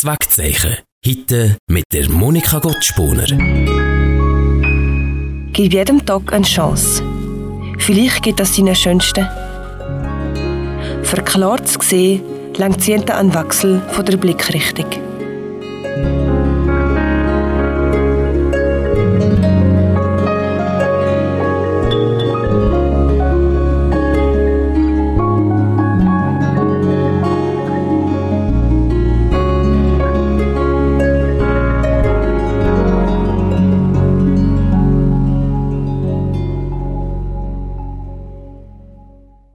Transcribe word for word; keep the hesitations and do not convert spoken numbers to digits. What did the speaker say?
Das Wegzeichen. Heute mit der Monika Gottspooner. Gib jedem Tag eine Chance. Vielleicht gibt das deinen schönsten. Für klar zu sehen, lenkt jeden einen Wechsel von der Blickrichtung.